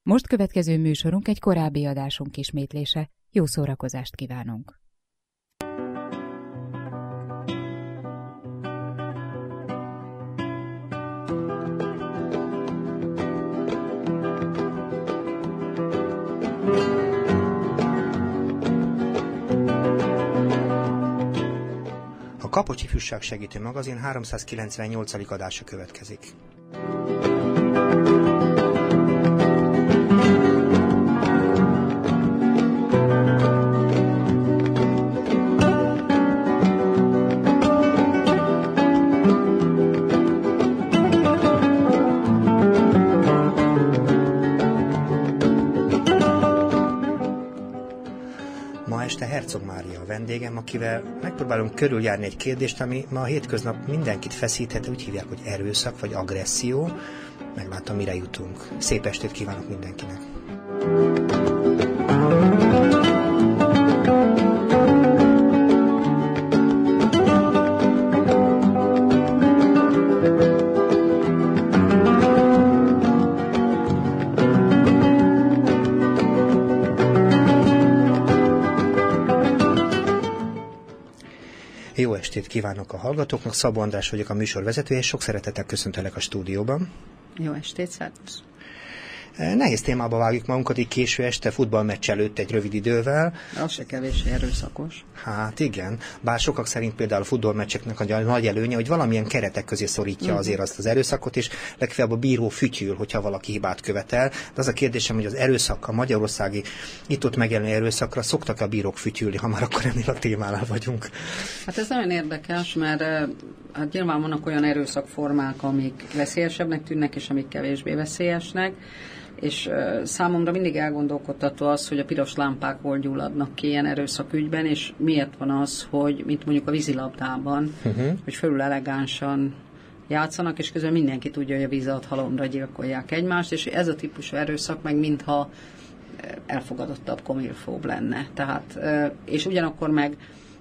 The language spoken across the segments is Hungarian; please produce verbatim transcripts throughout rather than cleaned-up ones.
Most következő műsorunk egy korábbi adásunk ismétlése. Jó szórakozást kívánunk! A Kapocsi Ifjúság Segítő Magazin háromszázkilencvennyolcadik adása következik. Herzog Mária a vendégem, akivel megpróbálunk körüljárni egy kérdést, ami ma a hétköznap mindenkit feszíthet, úgy hívják, hogy erőszak vagy agresszió. Meglátom, mire jutunk. Szép estét kívánok mindenkinek! Jó estét kívánok a hallgatóknak, Szabó András vagyok, a műsor vezetője, és sok szeretettel köszöntelek a stúdióban. Jó estét, szervusz! Nehéz témába vágjuk magunkat, így késő este, futballmeccs előtt egy rövid idővel. Az se kevés erőszakos. Hát igen, bár sokak szerint például a futballmeccseknek a nagy előnye, hogy valamilyen keretek közé szorítja uh-huh. azért azt az erőszakot, és legfeljebb a bíró fütyül, hogyha valaki hibát követel. De az a kérdésem, hogy az erőszak, a magyarországi itt-ott megjelenő erőszakra szoktak a bírók fütyülni, ha már akkor ennél a témánál vagyunk. Hát ez nagyon érdekes, mert hát nyilván vannak olyan erőszakformák, amik veszélyesebbnek tűnnek, és amik kevésbé veszélyesnek. És uh, számomra mindig elgondolkodtató az, hogy a piros lámpák hol gyulladnak ki ilyen erőszakügyben, és miért van az, hogy, mint mondjuk a vízilabdában, uh-huh. hogy fölül elegánsan játszanak, és közben mindenki tudja, hogy a víz alatt halomra gyilkolják egymást, és ez a típusú erőszak meg mintha elfogadottabb, komilfóbb lenne. Tehát, uh, és ugyanakkor meg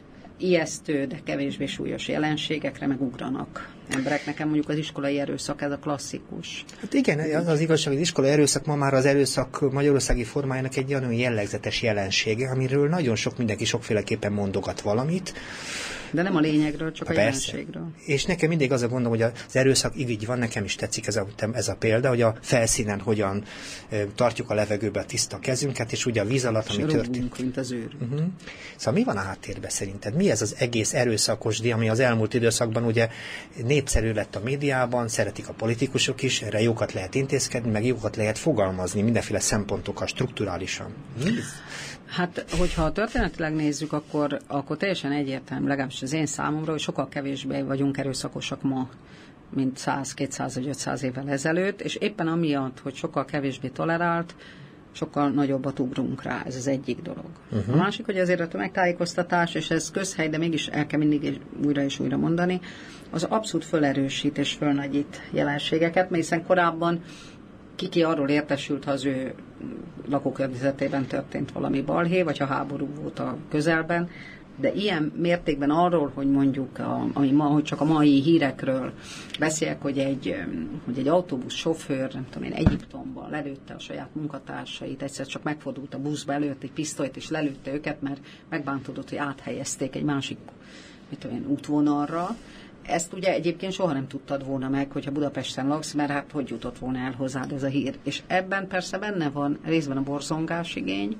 ijesztő, de kevésbé súlyos jelenségekre megugranak emberek. Nekem mondjuk az iskolai erőszak, ez a klasszikus. Hát igen, az az igazság, hogy az iskolai erőszak ma már az erőszak magyarországi formájának egy olyan jellegzetes jelensége, amiről nagyon sok mindenki sokféleképpen mondogat valamit. De nem a lényegről, csak a Persze. jelenségről. És nekem mindig az a gondom, hogy az erőszak így van, nekem is tetszik ez a, ez a példa, hogy a felszínen hogyan e, tartjuk a levegőbe a tiszta kezünket, és ugye a víz alatt, ami történik. mint az őr. Uh-huh. Szóval mi van a háttérben szerinted? Mi ez az egész erőszakosdi, ami az elmúlt időszakban ugye népszerű lett a médiában, szeretik a politikusok is, erre jókat lehet intézkedni, meg jókat lehet fogalmazni mindenféle szempontokkal, strukturálisan. Mi? Hát, hogyha történetileg nézzük, akkor, akkor teljesen egyértelmű, legalábbis az én számomra, hogy sokkal kevésbé vagyunk erőszakosak ma, mint száz, kétszáz vagy ötszáz évvel ezelőtt, és éppen amiatt, hogy sokkal kevésbé tolerált, sokkal nagyobbat ugrunk rá, ez az egyik dolog. Uh-huh. A másik, hogy azért a tömegtájékoztatás, és ez közhely, de mégis el kell mindig újra és újra mondani, az abszolút fölerősít és fölnagyít jelenségeket, mert hiszen korábban ki arról értesült, ha az ő lakókörnyezetében történt valami balhé, vagy ha háború volt a közelben, de ilyen mértékben arról, hogy mondjuk, a, ami ma, hogy csak a mai hírekről beszélek, hogy egy, hogy egy autóbusz sofőr, nem tudom én, Egyiptomban lelőtte a saját munkatársait, egyszer csak megfordult a buszba, előtt egy pisztolyt, és lelőtte őket, mert megbántódott, hogy áthelyezték egy másik, mit tudom én, útvonalra. Ezt ugye egyébként soha nem tudtad volna meg, hogyha Budapesten laksz, mert hát hogy jutott volna el hozzád ez a hír. És ebben persze benne van részben a borzongás igény,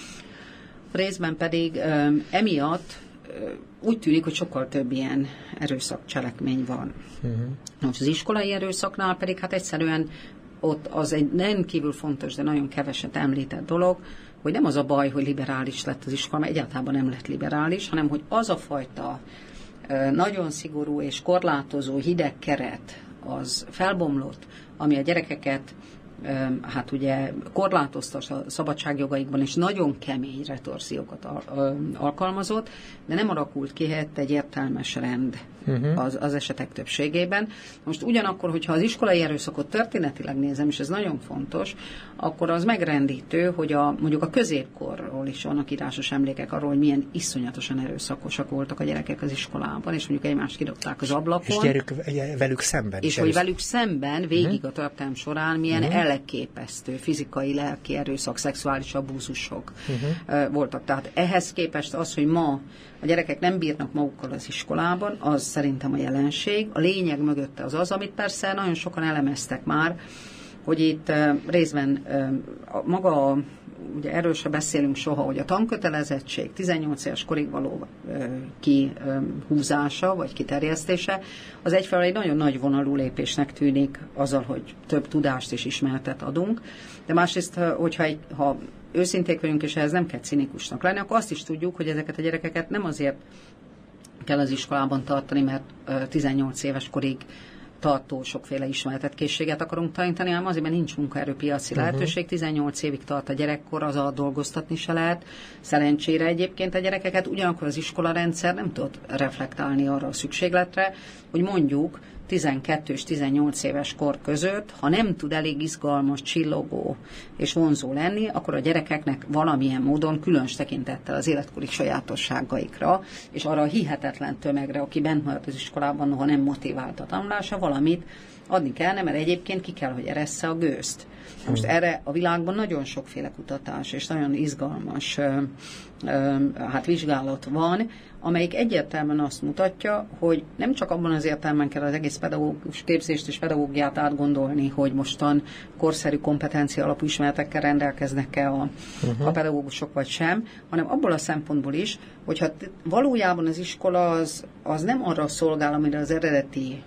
részben pedig um, emiatt um, úgy tűnik, hogy sokkal több ilyen erőszakcselekmény van. Uh-huh. Most az iskolai erőszaknál pedig hát egyszerűen ott az egy rendkívül fontos, de nagyon keveset említett dolog, hogy nem az a baj, hogy liberális lett az iskola, mert egyáltalán nem lett liberális, hanem hogy az a fajta nagyon szigorú és korlátozó hideg keret az felbomlott, ami a gyerekeket hát ugye korlátozta a szabadságjogaikban, és nagyon kemény retorziókat alkalmazott, de nem alakult ki helyett egy értelmes rend uh-huh. az, az esetek többségében. Most ugyanakkor, hogyha az iskolai erőszakot történetileg nézem, és ez nagyon fontos, akkor az megrendítő, hogy a, mondjuk a középkorról is vannak írásos emlékek arról, hogy milyen iszonyatosan erőszakosak voltak a gyerekek az iskolában, és mondjuk egymást kidobták az ablakon. És gyerük velük szemben. És hogy velük szemben végig a történelem során milyen uh-huh. elképesztő fizikai, lelki erőszak, szexuális abúzusok uh-huh. voltak. Tehát ehhez képest az, hogy ma a gyerekek nem bírnak magukkal az iskolában, az szerintem a jelenség. A lényeg mögötte az az, amit persze nagyon sokan elemeztek már, hogy itt uh, részben uh, maga, ugye erről se beszélünk soha, hogy a tankötelezettség tizennyolc éves korig való uh, kihúzása, uh, vagy kiterjesztése, az egyfelől egy nagyon nagy vonalú lépésnek tűnik azzal, hogy több tudást és ismeretet adunk, de másrészt, hogyha egy, ha őszinték vagyunk, és ehhez nem kell cinikusnak lenni, akkor azt is tudjuk, hogy ezeket a gyerekeket nem azért kell az iskolában tartani, mert uh, tizennyolc éves korig tartó sokféle ismeretet, készséget akarunk tanítani, hanem azért, mert nincs munkaerőpiaci uh-huh. lehetőség. tizennyolc évig tart a gyerekkor, az alatt dolgoztatni se lehet. Szerencsére egyébként a gyerekeket, ugyanakkor az iskolarendszer nem tud reflektálni arra a szükségletre, hogy mondjuk tizenkettő és tizennyolc éves kor között, ha nem tud elég izgalmas, csillogó és vonzó lenni, akkor a gyerekeknek valamilyen módon különös tekintettel az életkori sajátosságaikra, és arra a hihetetlen tömegre, aki bent maradt az iskolában, noha nem motivált a tanulása, valamit adni kellene, mert egyébként ki kell, hogy eressze a gőzt. Most erre a világban nagyon sokféle kutatás és nagyon izgalmas ö, ö, hát vizsgálat van, amelyik egyértelműen azt mutatja, hogy nem csak abban az értelemben kell az egész pedagógus képzést és pedagógiát átgondolni, hogy mostan korszerű kompetencia alapú ismeretekkel rendelkeznek-e a, uh-huh. a pedagógusok vagy sem, hanem abból a szempontból is, hogyha valójában az iskola az, az nem arra szolgál, amire az eredeti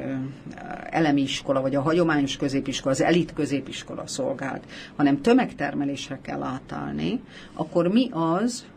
elemi iskola, vagy a hagyományos középiskola, az elit középiskola szolgált, hanem tömegtermelésre kell átállni, akkor mi az,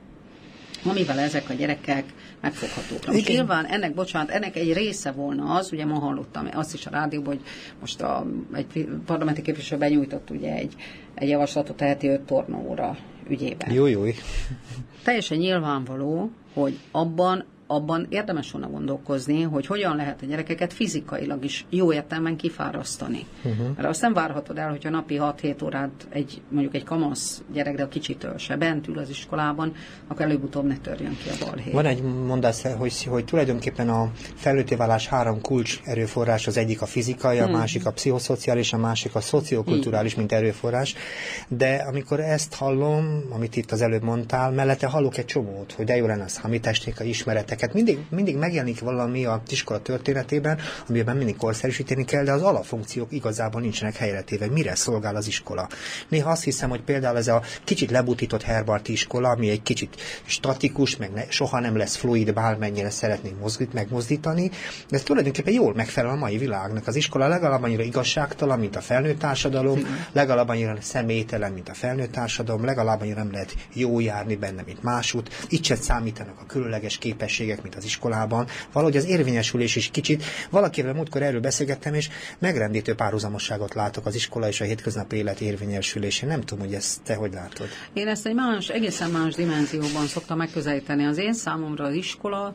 amivel ezek a gyerekek megfoghatók. Most nyilván ennek, bocsánat, ennek egy része volna az, ugye ma hallottam azt is a rádióban, hogy most a, egy parlamenti képviselő benyújtott ugye egy, egy javaslatot a heti öt tornaóra ügyében. Jó, jó. Teljesen nyilvánvaló, hogy abban abban érdemes volna gondolkozni, hogy hogyan lehet a gyerekeket fizikailag is jó értelemben kifárasztani. Uh-huh. Mert azt nem várhatod el, hogyha napi hat-hét órát egy, mondjuk egy kamasz gyerek, de a kicsitől se bent ül az iskolában, akkor előbb-utóbb ne törjön ki a balhé. Van egy mondás, hogy, hogy tulajdonképpen a felnőtté válás három kulcs erőforrás, az egyik a fizikai, a hmm. másik a pszichoszociális, a másik a szociokulturális, mint erőforrás. De amikor ezt hallom, amit itt az előbb mondtál, mellette hallok egy csomót, hogy de jó lenne a számítástechnikai ismeretek. Mindig, mindig megjelenik valami a iskola történetében, amiben mindig korszerűsíteni kell, de az alapfunkciók igazából nincsenek helyre téve. Mire szolgál az iskola? Néha azt hiszem, hogy például ez a kicsit lebutított Herbarti iskola, ami egy kicsit statikus, meg ne, soha nem lesz fluid, bármennyire szeretnénk mozgít, megmozdítani, de ez tulajdonképpen jól megfelel a mai világnak. Az iskola legalább annyira igazságtalan, mint a felnőtt társadalom, legalább annyira személytelen, mint a felnőtt társadalom, legalább annyira nem lehet jó járni benne, mint másút. Itt sem számítanak a különleges képességek, mint az iskolában. Valahogy az érvényesülés is kicsit. Valakivel múltkor erről beszélgettem, és megrendítő párhuzamosságot látok az iskola és a hétköznapi élet érvényesülésén. Nem tudom, hogy ezt te hogy látod. Én ezt egy más, egészen más dimenzióban szoktam megközelíteni. Az én számomra az iskola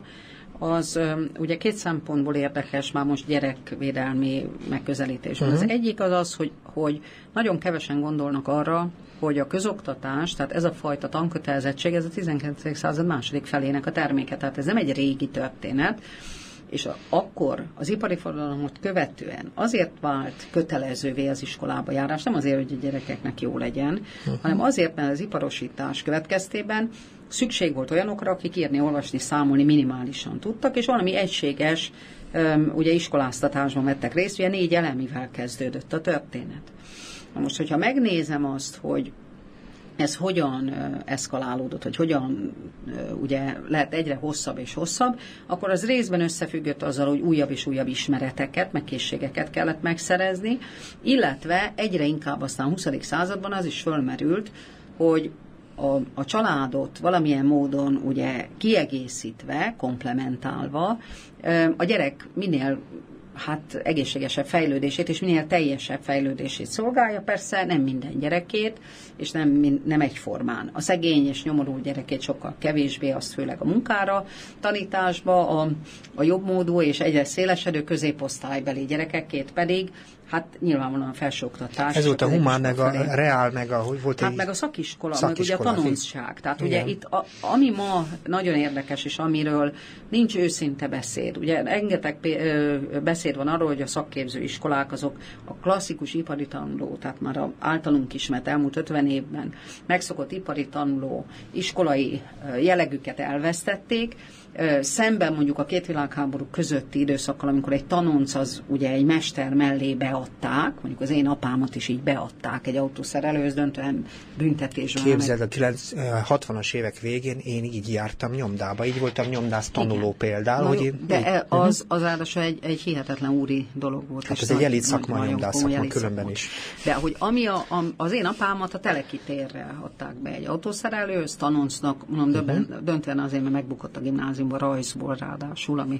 az ugye két szempontból érdekes, már most gyerekvédelmi megközelítésben. Uh-huh. Az egyik az az, hogy, hogy nagyon kevesen gondolnak arra, hogy a közoktatás, tehát ez a fajta tankötelezettség, ez a tizenkilencedik század második felének a terméke, tehát ez nem egy régi történet, és a, akkor az ipari forradalmat követően azért vált kötelezővé az iskolába járás, nem azért, hogy a gyerekeknek jó legyen, uh-huh. hanem azért, mert az iparosítás következtében szükség volt olyanokra, akik írni, olvasni, számolni minimálisan tudtak, és valami egységes um, ugye iskoláztatásban vettek részt, ugye négy elemivel kezdődött a történet. Na most, hogyha megnézem azt, hogy ez hogyan uh, eszkalálódott, hogy hogyan uh, ugye lehet egyre hosszabb és hosszabb, akkor az részben összefüggött azzal, hogy újabb és újabb ismereteket, meg készségeket kellett megszerezni, illetve egyre inkább aztán a huszadik században az is fölmerült, hogy a, a családot valamilyen módon ugye kiegészítve, komplementálva, uh, a gyerek minél hát egészségesebb fejlődését és minél teljesebb fejlődését szolgálja, persze nem minden gyerekét, és nem, nem egyformán. A szegény és nyomorult gyerekét sokkal kevésbé, azt főleg a munkára, tanításba, a, a jobbmódú és egyre szélesedő középosztálybeli gyerekekét pedig, hát nyilvánvalóan a felsőoktatás. Ez volt a humán, meg a felé. reál, meg a, hogy volt hát egy... meg a szakiskola, szakiskola meg ugye a tanulság. Tehát igen. ugye itt, a, ami ma nagyon érdekes, és amiről nincs őszinte beszéd. Ugye rengeteg beszéd van arról, hogy a szakképző iskolák azok a klasszikus ipari tanuló, tehát már a általunk ismert elmúlt ötven évben megszokott ipari tanuló iskolai jellegüket elvesztették, szemben mondjuk a két világháború közötti időszakkal, amikor egy tanonc az ugye egy mester mellé beadták, mondjuk az én apámat is így beadták egy autószerelőhöz, döntően büntetésben. Képzeld, a hatvanas évek végén én így jártam nyomdába, így voltam nyomdász tanuló igen. például. Hogy én, de így, az, az ráadásul egy, egy hihetetlen úri dolog volt. Hát ez egy elit szakma, a nyomdász szakma különben is. De hogy ami a, a, az én apámat a Teleki-térre adták be egy autószerelőhöz, tanoncnak, mondom, uh-huh. döbben, döntően azért, mert megbukott a gimnáziumban rajzból ráadásul, ami,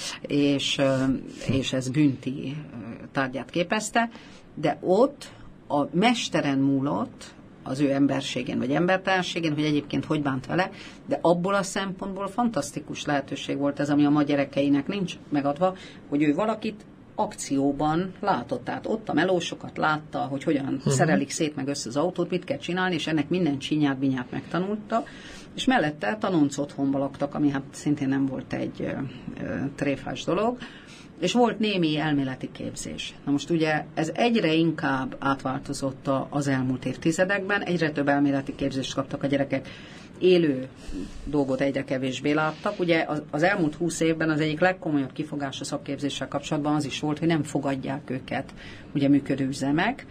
és, és ez bünti tárgyát képezte, de ott a mesteren múlott, az ő emberségén, vagy embertelenségén, hogy egyébként hogy bánt vele, de abból a szempontból fantasztikus lehetőség volt ez, ami a ma gyerekeinek nincs megadva, hogy ő valakit akcióban látott. Tehát ott a melósokat látta, hogy hogyan uh-huh. szerelik szét meg össze az autót, mit kell csinálni, és ennek minden csinyát, binyát megtanulta, és mellette tanonc otthonba laktak, ami hát szintén nem volt egy ö, ö, tréfás dolog, és volt némi elméleti képzés. Na most ugye ez egyre inkább átváltozott az elmúlt évtizedekben, egyre több elméleti képzést kaptak a gyerekek, élő dolgot egyre kevésbé láttak. Ugye az, az elmúlt húsz évben az egyik legkomolyabb kifogás a szakképzéssel kapcsolatban az is volt, hogy nem fogadják őket ugye működő üzemek,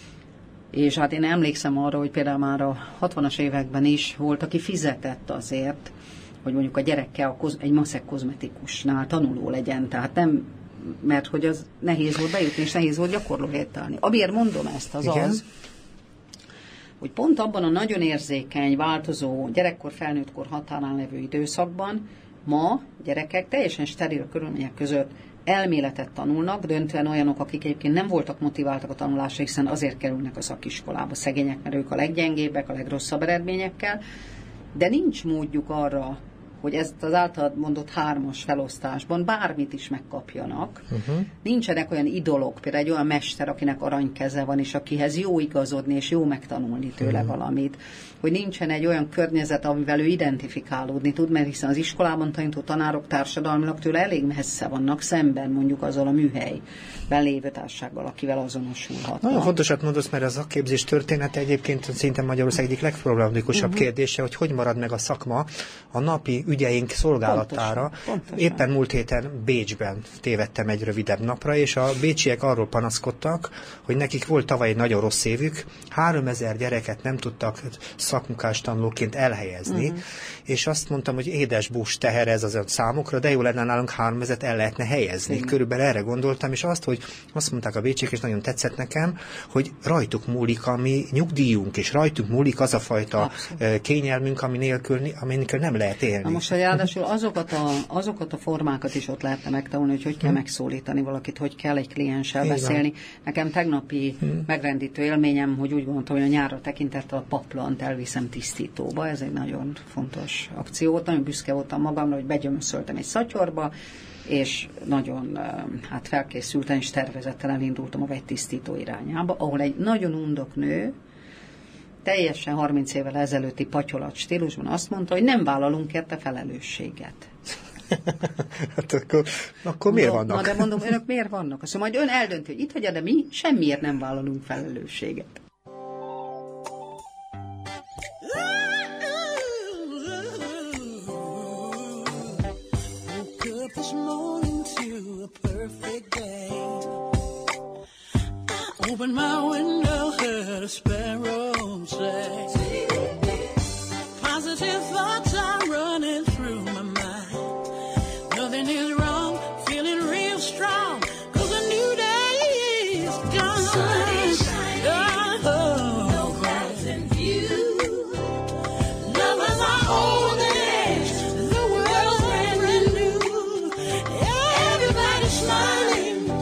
és hát én emlékszem arra, hogy például már a hatvanas években is volt, aki fizetett azért, hogy mondjuk a gyerekkel a koz, egy maszek kozmetikusnál tanuló legyen, tehát nem, mert hogy az nehéz volt bejutni, és nehéz volt gyakorlóhelyet találni. Amiért mondom ezt, az igen. az, hogy pont abban a nagyon érzékeny, változó, gyerekkor, felnőttkor határán levő időszakban ma gyerekek teljesen steril körülmények között elméletet tanulnak, döntően olyanok, akik egyébként nem voltak motiváltak a tanulásra, hiszen azért kerülnek a szakiskolába szegények, mert ők a leggyengébbek, a legrosszabb eredményekkel, de nincs módjuk arra, hogy ezt az általad mondott hármas felosztásban bármit is megkapjanak. Uh-huh. Nincsenek olyan idolok, például egy olyan mester, akinek aranykeze van, és akihez jó igazodni, és jó megtanulni tőle uh-huh. valamit. Hogy nincsen egy olyan környezet, amivel ő identifikálódni tud, mert hiszen az iskolában tanító tanárok társadalmilag tőle elég messze vannak, szemben mondjuk azzal a műhelyben lévő társággal, akivel azonosulhat. Nagyon fontosat mondasz, mert az szakképzés története egyébként szinte Magyarország egyik legproblematikusabb uh-huh. kérdése, hogy hogy marad meg a szakma a napi ügyeink szolgálatára. Pontosan, pontosan. Éppen múlt héten Bécsben tévedtem egy rövidebb napra, és a bécsiek arról panaszkodtak, hogy nekik volt tavaly egy nagyon rossz évük, háromezer gyereket nem tudtak szakmunkás tanulóként elhelyezni, uh-huh. és azt mondtam, hogy édes bús teher ez az számokra, de jó lenne nálunk háromezret el lehetne helyezni. Uh-huh. Körülbelül erre gondoltam, és azt, hogy azt mondták a bécsiek, és nagyon tetszett nekem, hogy rajtuk múlik a mi nyugdíjunk, és rajtuk múlik az a fajta Abszolút. kényelmünk, ami nélkül, ami nélkül nem lehet élni. Na most, hogy ráadásul azokat a, azokat a formákat is ott lehetne megtanulni, hogy hogy kell hmm. megszólítani valakit, hogy kell egy klienssel Igen. beszélni. Nekem tegnapi hmm. megrendítő élményem, hogy úgy gondoltam, hogy a nyárra tekintettel a paplant elviszem tisztítóba. Ez egy nagyon fontos akció volt. Nagyon büszke voltam magamra, hogy begyömöszöltem egy szatyorba, és nagyon hát felkészülten és tervezettel elindultam a vegytisztító irányába, ahol egy nagyon undok nő, teljesen harminc évvel ezelőtti patyolat stílusban azt mondta, hogy nem vállalunk érte felelősséget. Hát akkor, akkor miért no, vannak? Na de mondom, önök miért vannak? Azt mondja, majd ön eldönti, hogy itt hagyja, de mi semmiért nem vállalunk felelősséget. Open my window, heard a sparrow say. Positive thoughts are running through my mind. Nothing is wrong, feeling real strong, 'cause a new day is gone. Sun is shining, oh, no clouds in view. Lovers are holding, the world's brand new. Everybody's smiling,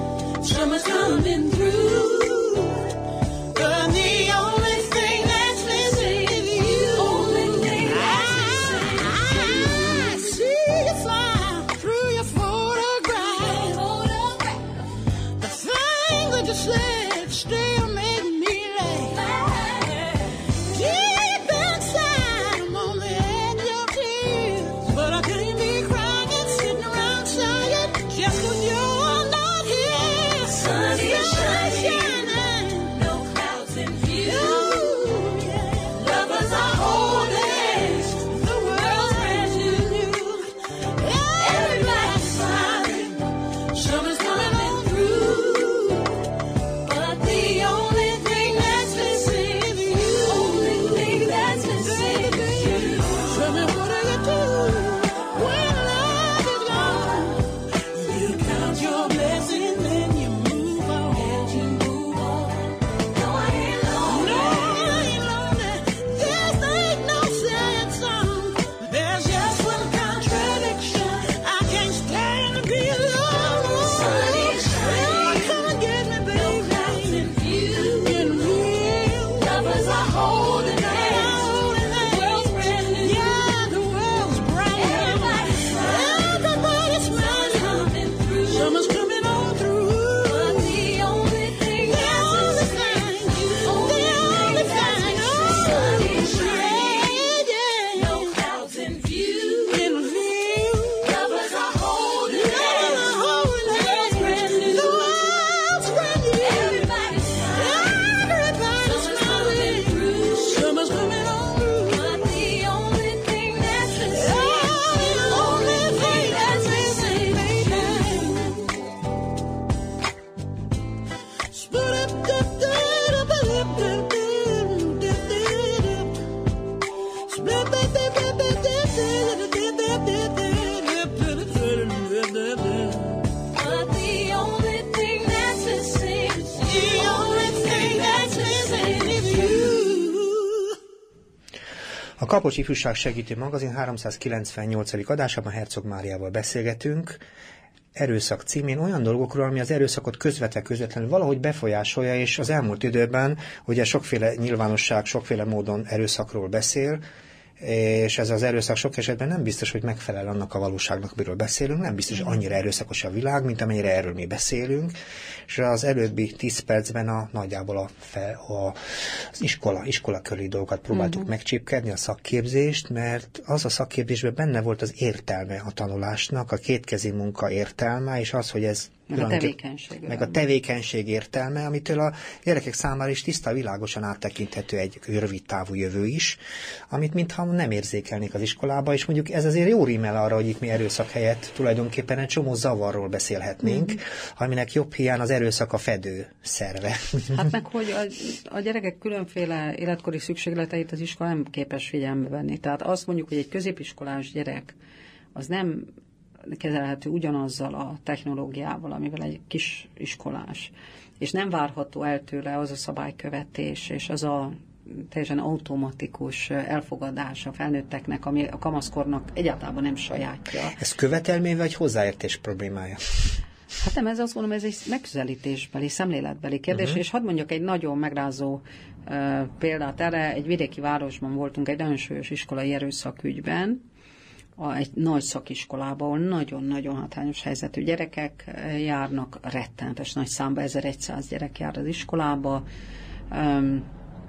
A Kapocs Ifjúság Segítő Magazin háromszázkilencvennyolcadik adásában Herzog Máriával beszélgetünk erőszak címén olyan dolgokról, ami az erőszakot közvetve közvetlenül valahogy befolyásolja, és az elmúlt időben ugye sokféle nyilvánosság, sokféle módon erőszakról beszél, és ez az erőszak sok esetben nem biztos, hogy megfelel annak a valóságnak, miről beszélünk, nem biztos, hogy annyira erőszakos a világ, mint amennyire erről mi beszélünk, és az előbbi tíz percben a, nagyjából a, fe, a, az iskola, iskola körüli dolgokat próbáltuk uh-huh. megcsípkedni, a szakképzést, mert az a szakképzésben benne volt az értelme a tanulásnak, a kétkezi munka értelme, és az, hogy ez meg a tevékenység. Meg a tevékenység értelme, amitől a gyerekek számára is tiszta, világosan áttekinthető egy rövid távú jövő is, amit mintha nem érzékelnék az iskolába, és mondjuk ez azért jó rímel arra, hogy itt mi erőszak helyett tulajdonképpen egy csomó zavarról beszélhetnénk, mm-hmm. aminek jobb hiány az erőszak a fedő szerve. Hát meg, hogy a, a gyerekek különféle életkori szükségleteit az iskola nem képes figyelembe venni. Tehát azt mondjuk, hogy egy középiskolás gyerek az nem kezelhető ugyanazzal a technológiával, amivel egy kis iskolás. És nem várható el tőle az a szabálykövetés, és az a teljesen automatikus elfogadás a felnőtteknek, ami a kamaszkornak egyáltalán nem sajátja. Ez követelmény vagy hozzáértés problémája? Hát nem, ez azt mondom, ez egy megközelítésbeli, szemléletbeli kérdés, uh-huh. és hadd mondjak egy nagyon megrázó uh, példát erre. Egy vidéki városban voltunk egy nagyon súlyos iskolai erőszakügyben, a, egy nagy szakiskolában, ahol nagyon-nagyon hátrányos helyzetű gyerekek járnak, rettenetes nagy számba, ezerszáz gyerek jár az iskolába. Um,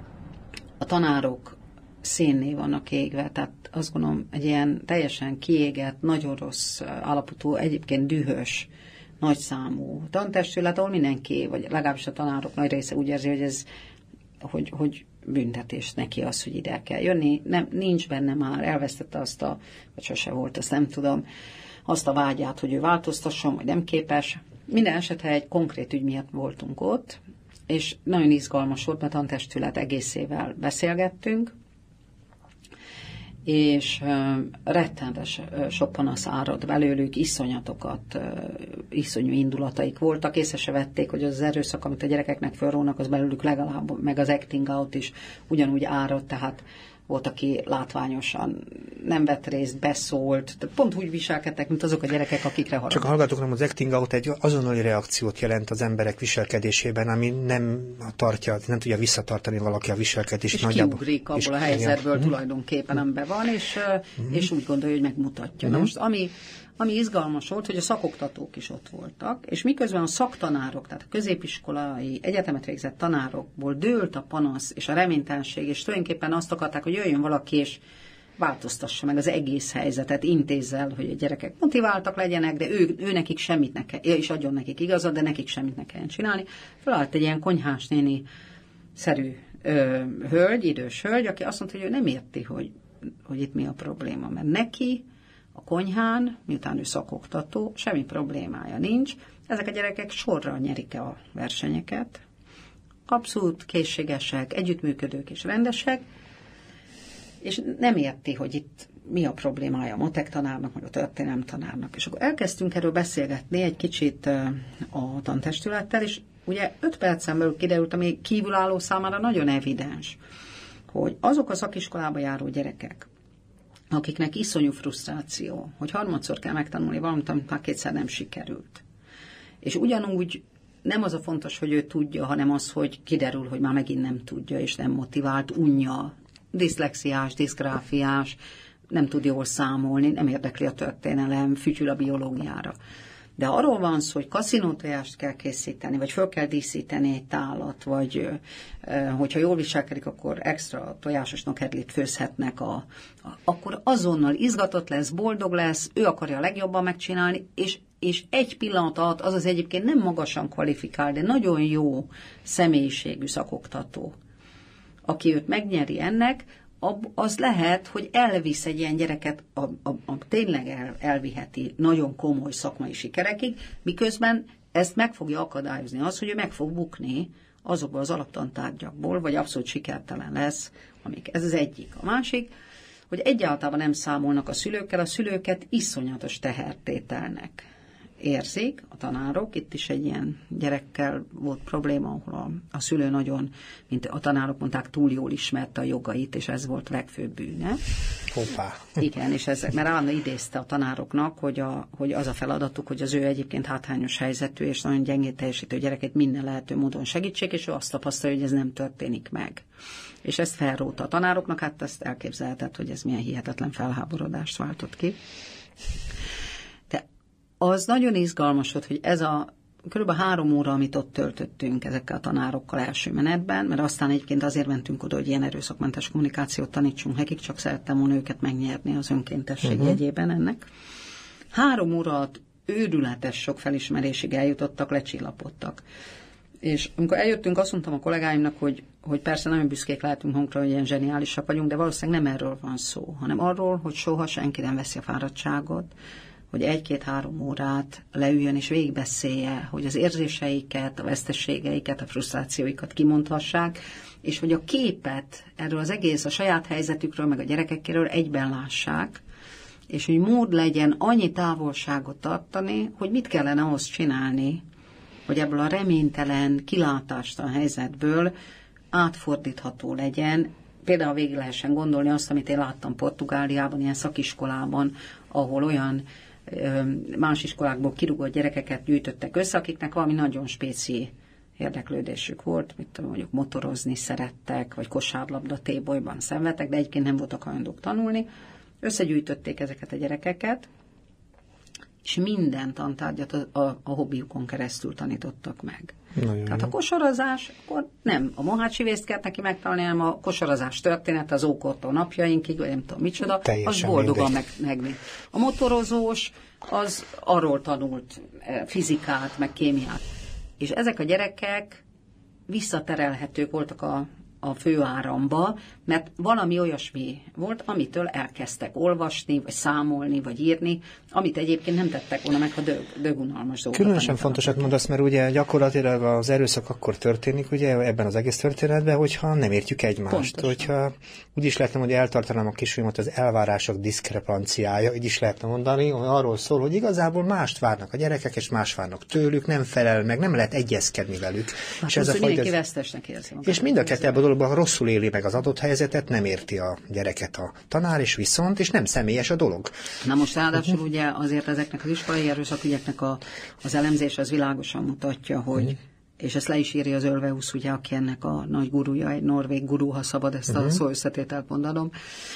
a tanárok szénné vannak égve, tehát azt gondolom, egy ilyen teljesen kiégett, nagyon rossz állapotú, egyébként dühös, nagyszámú tantestület, ahol mindenki, vagy legalábbis a tanárok nagy része úgy érzi, hogy ez, hogy, hogy büntetés neki az, hogy ide kell jönni. Nem, nincs benne már, elvesztette azt a, vagy sose volt, azt nem tudom, azt a vágyát, hogy ő változtasson, vagy nem képes. Minden esetre egy konkrét ügy miatt voltunk ott, és nagyon izgalmas volt, mert a tantestület egészével beszélgettünk, és uh, rettenetes uh, sok panasz árad belőlük, iszonyatokat, uh, iszonyú indulataik voltak, észre se vették, hogy az, az erőszak, amit a gyerekeknek felrónak, az belőlük legalább, meg az acting out is ugyanúgy árad, tehát volt, aki látványosan nem vett részt, beszólt, tehát pont úgy viselkedtek, mint azok a gyerekek, akikre haragudtak. Csak a hallgatóknak az acting out egy azonnali reakciót jelent az emberek viselkedésében, ami nem tartja, nem tudja visszatartani valaki a viselkedést. És nagyjából, kiugrik abból és a helyzetből igen. tulajdonképpen, amiben van, és, uh-huh. és úgy gondolja, hogy megmutatja. Uh-huh. Na most, ami, ami izgalmas volt, hogy a szakoktatók is ott voltak, és miközben a szaktanárok, tehát a középiskolai, egyetemet végzett tanárokból dőlt a panasz és a reménytelenség, és tulajdonképpen azt akarták, hogy jöjjön valaki, és változtassa meg az egész helyzetet, intézzel, hogy a gyerekek motiváltak legyenek, de ő, ő nekik semmit ne kell, és adjon nekik igazat, de nekik semmit ne kelljen csinálni. Felállt egy ilyen konyhás néni szerű ö, hölgy, idős hölgy, aki azt mondta, hogy ő nem érti, hogy, hogy itt mi a probléma, mert neki a konyhán, miután ő szakoktató, semmi problémája nincs. Ezek a gyerekek sorra nyerik a versenyeket. Abszolút készségesek, együttműködők és rendesek, és nem érti, hogy itt mi a problémája a matek tanárnak, meg a történelem tanárnak. És akkor elkezdtünk erről beszélgetni egy kicsit a tantestülettel, és ugye öt percen belül kiderült, ami kívülálló számára nagyon evidens, hogy azok a szakiskolába járó gyerekek, akiknek iszonyú frusztráció, hogy harmadszor kell megtanulni valamit, amit már kétszer nem sikerült. És ugyanúgy nem az a fontos, hogy ő tudja, hanem az, hogy kiderül, hogy már megint nem tudja, és nem motivált, unja, diszlexiás, diszgráfiás, nem tud jól számolni, nem érdekli a történelem, fütyül a biológiára. De arról van szó, hogy kaszinótojást kell készíteni, vagy föl kell díszíteni egy tálat, vagy hogyha jól viselkedik, akkor extra tojásos nokkedlit főzhetnek, a, a, akkor azonnal izgatott lesz, boldog lesz, ő akarja a legjobban megcsinálni, és, és egy pillanat alatt az az egyébként nem magasan kvalifikál, de nagyon jó személyiségű szakoktató, aki őt megnyeri ennek, az lehet, hogy elvisz egy ilyen gyereket, a, a, a tényleg el, elviheti nagyon komoly szakmai sikerekig, miközben ezt meg fogja akadályozni az, hogy ő meg fog bukni azokból az alaptantárgyakból, vagy abszolút sikertelen lesz, amik. Ez az egyik. A másik, hogy egyáltalán nem számolnak a szülőkkel, a szülőket iszonyatos tehertételnek érzik a tanárok. Itt is egy ilyen gyerekkel volt probléma, ahol a, a szülő nagyon, mint a tanárok mondták, túl jól ismerte a jogait, és ez volt a legfőbb bűne. Hoppá. Igen, és ez, mert állandóan idézte a tanároknak, hogy, a, hogy az a feladatuk, hogy az ő egyébként hátrányos helyzetű és nagyon gyengén teljesítő gyereket minden lehető módon segítsék, és ő azt tapasztalja, hogy ez nem történik meg. És ezt felróta a tanároknak, hát ezt elképzelhetett, hogy ez milyen hihetetlen felháborodást váltott ki. De az nagyon izgalmas volt, hogy ez a körülbelül három óra, amit ott töltöttünk ezekkel a tanárokkal első menetben, mert aztán egyébként azért mentünk oda, hogy ilyen erőszakmentes kommunikációt tanítsunk nekik, csak szerettem volna őket megnyerni az önkéntesség uh-huh. jegyében ennek. Három óra alatt őrületes sok felismerésig eljutottak, lecsillapodtak. És amikor eljöttünk, azt mondtam a kollégáimnak, hogy, hogy persze nagyon büszkék lehetünk magunkra, hogy ilyen zseniálisak vagyunk, de valószínűleg nem erről van szó, hanem arról, hogy soha senki nem veszi a fáradtságot, hogy egy-két-három órát leüljön és végigbeszélje, hogy az érzéseiket, a veszteségeiket, a frusztrációikat kimondhassák, és hogy a képet erről az egész, a saját helyzetükről, meg a gyerekekéről egyben lássák, és hogy mód legyen annyi távolságot tartani, hogy mit kellene ahhoz csinálni, hogy ebből a reménytelen, kilátástalan helyzetből átfordítható legyen. Például végig lehessen gondolni azt, amit én láttam Portugáliában, ilyen szakiskolában, ahol olyan más iskolákból kirúgott gyerekeket gyűjtöttek össze, akiknek valami nagyon spéci érdeklődésük volt, mit tudom, mondjuk motorozni szerettek, vagy kosárlabda tébolyban szenvedtek, de egyébként nem voltak hajlandók tanulni. Összegyűjtötték ezeket a gyerekeket, és minden tantárgyat a, a, a hobbiukon keresztül tanítottak meg. Nagyon Tehát jó. A kosarazás, akkor nem a mohácsivészt kellett neki megtanulni, hanem a kosarazás történet az ókortól napjainkig, vagy nem tudom micsoda, teljesen az boldogan meg, megnéz. A motorozós, az arról tanult fizikát, meg kémiát. És ezek a gyerekek visszaterelhetők voltak a a főáramba, mert valami olyasmi volt, amitől elkezdtek olvasni, vagy számolni, vagy írni, amit egyébként nem tettek volna meg, ha dög, dögunalmas dolgokat. Különösen fontosat mondasz, mert ugye gyakorlatilag az erőszak akkor történik, ugye ebben az egész történetben, hogyha nem értjük egymást. Pontosan. Hogyha úgy is lehetne, hogy eltartanám a kisfiamat az elvárások diszkrepanciája, így is lehetne mondani, hogy arról szól, hogy igazából mást várnak a gyerekek, és más várnak tőlük, nem felel meg, nem lehet egyezkedni velük. Hát és ez a fajta, vesztesnek érzi magát. És mind a kettő ebben a dologban rosszul éli meg az adott helyzetet, nem érti a gyereket a tanár, és viszont, és nem személyes a dolog. Na most ráadásul uh-huh. ugye azért ezeknek az iskolai erőszakügyeknek a, az elemzés az világosan mutatja, hogy uh-huh. és ezt le is írja az Ölveusz, ugye, aki ennek a nagy gurúja, egy norvég gurú, ha szabad ezt uh-huh. a szó összetételt mondanom,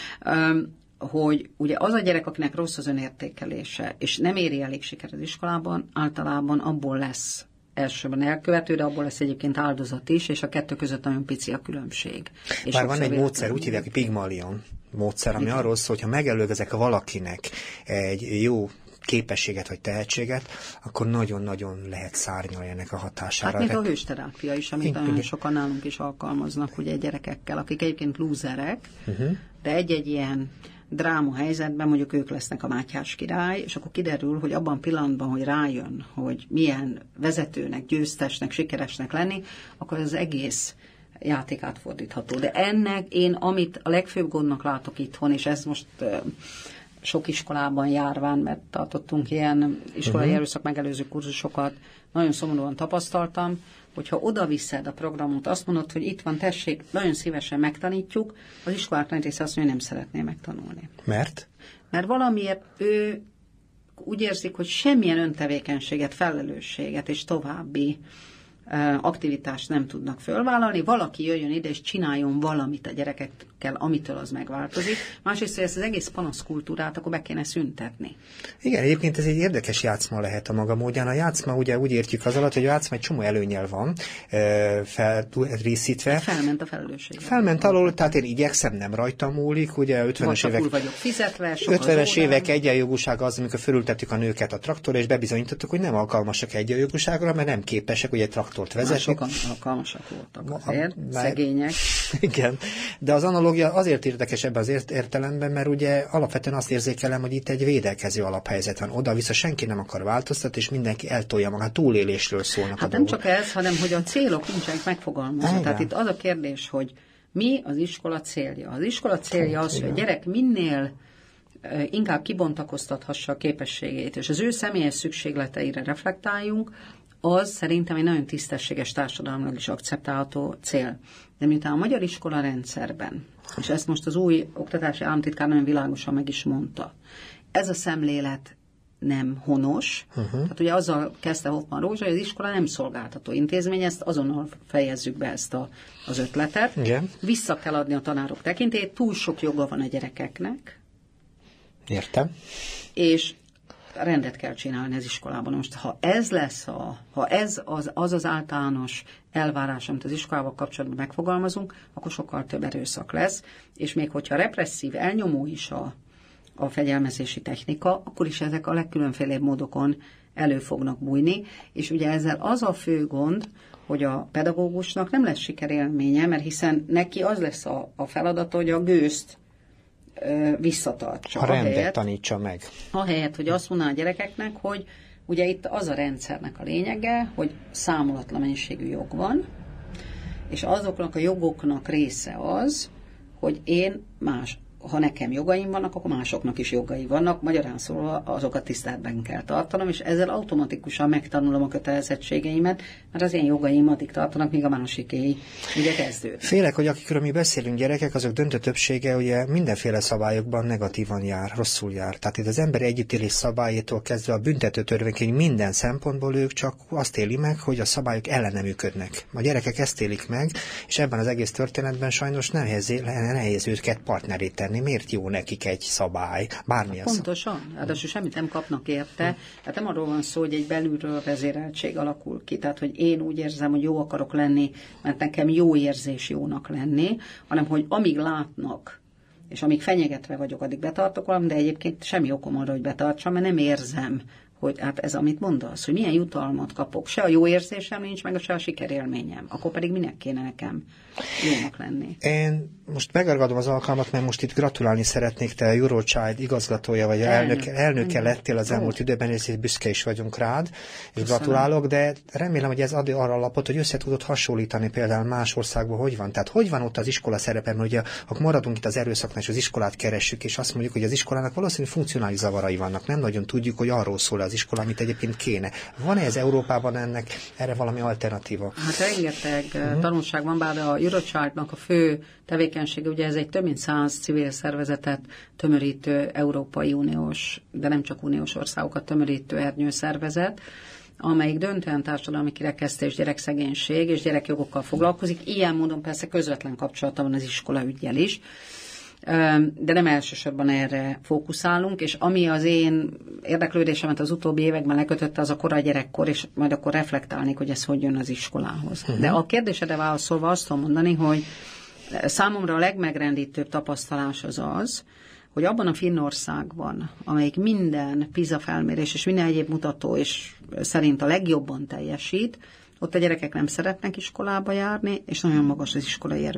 um, hogy ugye az a gyerek, akinek rossz az önértékelése, és nem éri elég siker az iskolában, általában abból lesz elsőben elkövető, de abból lesz egyébként áldozat is, és a kettő között nagyon pici a különbség. És Bár van egy módszer, úgy hívják, hogy Pygmalion módszer, ami Igen. arról szól, hogyha megelőgezek valakinek egy jó képességet vagy tehetséget, akkor nagyon-nagyon lehet szárnyalni ennek a hatására. Hát még a hősterápia is, amit Igen. nagyon sokan nálunk is alkalmaznak, ugye gyerekekkel, akik egyébként lúzerek, uh-huh. de egy-egy ilyen dráma helyzetben mondjuk ők lesznek a Mátyás király, és akkor kiderül, hogy abban a pillanatban, hogy rájön, hogy milyen vezetőnek, győztesnek, sikeresnek lenni, akkor az egész játék átfordítható. De ennek én, amit a legfőbb gondnak látok itthon, és ez most uh, sok iskolában járván, mert tartottunk ilyen iskolai uh-huh. erőszak megelőző kurzusokat, nagyon szomorúan tapasztaltam, hogyha oda viszed a programot, azt mondod, hogy itt van, tessék, nagyon szívesen megtanítjuk, az iskolák nagy része azt mondja, hogy nem szeretné megtanulni. Mert? Mert valamiért ő úgy érzik, hogy semmilyen öntevékenységet, felelősséget és további aktivitást nem tudnak fölvállalni, valaki jöjjön ide és csináljon valamit a gyerekekkel, amitől az megváltozik. Másrészt, hogy ezt az egész panaszkultúrát akkor be kéne szüntetni. Igen, egyébként ez egy érdekes játszma lehet a maga módján. A játszma ugye úgy értjük az alatt, hogy a játszma egy csomó előnnyel van felrészítve. Felment a felelősség. Felment alól, tehát én igyekszem, nem rajtam múlik, ugye ötvenes évek, vagyok fizetve, ötvenes évek egyenjogúság az, amikor fölültettük a nőket a traktorra, és bebizonyítottuk, hogy nem alkalmasak egyenjogúságra, mert nem képesek, ugye traktort vezetni. Sokan alkalmasak voltak azért, a, szegények. Igen, de az analógia azért érdekes ebben az értelemben, mert ugye alapvetően azt érzékelem, hogy itt egy védekező alaphelyzet van. Oda-vissza senki nem akar változtatni, és mindenki eltolja magát, túlélésről szólnak hát a nem dolgok. Csak ez, hanem hogy a célok nincsenek megfogalmazva. Igen. Tehát itt az a kérdés, hogy mi az iskola célja. Az iskola célja az, hogy a gyerek minél inkább kibontakoztathassa a képességét, és az ő személyes szükségleteire reflektáljunk, az szerintem egy nagyon tisztességes társadalomnak is akceptálható cél. De miután a magyar iskola rendszerben, és ezt most az új oktatási államtitkár nagyon világosan meg is mondta, ez a szemlélet nem honos. Uh-huh. Tehát ugye azzal kezdte Hoffman Rózsa, hogy az iskola nem szolgáltató intézmény, ezt azonnal fejezzük be ezt a, az ötletet. Igen. Vissza kell adni a tanárok tekintét, túl sok joga van a gyerekeknek. Értem. És rendet kell csinálni az iskolában. Most ha ez lesz, a, ha ez az, az az általános elvárás, amit az iskolával kapcsolatban megfogalmazunk, akkor sokkal több erőszak lesz, és még hogyha represszív, elnyomó is a, a fegyelmezési technika, akkor is ezek a legkülönfélébb módokon elő fognak bújni, és ugye ezzel az a fő gond, hogy a pedagógusnak nem lesz sikerélménye, mert hiszen neki az lesz a, a feladata, hogy a gőzt visszatartsa. A rendet ahelyett, tanítsa meg. Ahelyett, hogy azt mondaná a gyerekeknek, hogy ugye itt az a rendszernek a lényege, hogy számolatlan mennyiségű jog van, és azoknak a jogoknak része az, hogy én más, ha nekem jogaim vannak, akkor másoknak is jogai vannak, magyarán szólva azokat tiszteletben kell tartanom, és ezzel automatikusan megtanulom a kötelezettségeimet, mert az én jogaim addig tartanak, míg a másikéi ugye kezdődnek. Félek, hogy akikről mi beszélünk, gyerekek, azok döntő többsége ugye mindenféle szabályokban negatívan jár, rosszul jár. Tehát itt az emberi együttélés szabályétól kezdve a büntető törvénykönyv minden szempontból ők csak azt éli meg, hogy a szabályok ellene működnek. A gyerekek ezt élik meg, és ebben az egész történetben sajnos nehéz, nehéz őket partneré tenni. Miért jó nekik egy szabály? Bármilyen Pontosan. Szabály. Ráadásul semmit nem kapnak érte. Hmm. Hát nem arról van szó, hogy egy belülről vezéreltség alakul ki. Tehát, hogy én úgy érzem, hogy jó akarok lenni, mert nekem jó érzés jónak lenni, hanem, hogy amíg látnak, és amíg fenyegetve vagyok, addig betartok valamit, de egyébként semmi okom arra, hogy betartsam, mert nem érzem, hogy hát ez, amit mondasz, hogy milyen jutalmat kapok. Se a jó érzésem nincs, meg se a sikerélményem. Akkor pedig minek kéne nekem jónak lenni. Én most megragadom az alkalmat, mert most itt gratulálni szeretnék, te a Eurochild igazgatója, vagy elnök, elnöke lettél az elmúlt időben, és büszke is vagyunk rád, és Köszönöm. Gratulálok, de remélem, hogy ez ad arra alapot, hogy össze tudod hasonlítani például más országban, hogy van. Tehát hogy van ott az iskola szerepe, mert ugye akkor maradunk itt az erőszaknál, és az iskolát keressük, és azt mondjuk, hogy az iskolának valószínűleg funkcionális zavarai vannak. Nem nagyon tudjuk, hogy arról szól az iskola, amit egyébként kéne. Van-e ez Európában ennek erre valami alternatíva? Hát rengeteg uh-huh. tanulság van, bár a Eurochildnak a fő tevékenysége, ugye ez egy több mint száz civil szervezetet tömörítő Európai Uniós, de nem csak uniós országokat tömörítő ernyőszervezet, amelyik döntően társadalmi kirekesztés, gyerekszegénység és gyerekjogokkal foglalkozik. Ilyen módon persze közvetlen kapcsolata van az iskola üggyel is, de nem elsősorban erre fókuszálunk, és ami az én érdeklődésemet az utóbbi években lekötötte, az a korai gyerekkor, és majd akkor reflektálnék, hogy ez hogy jön az iskolához. Uh-huh. De a kérdésedre válaszolva azt tudom mondani, hogy számomra a legmegrendítőbb tapasztalás az az, hogy abban a Finnországban, amelyik minden PISA felmérés és minden egyéb mutató és szerint a legjobban teljesít, ott a gyerekek nem szeretnek iskolába járni, és nagyon magas az iskolai erő.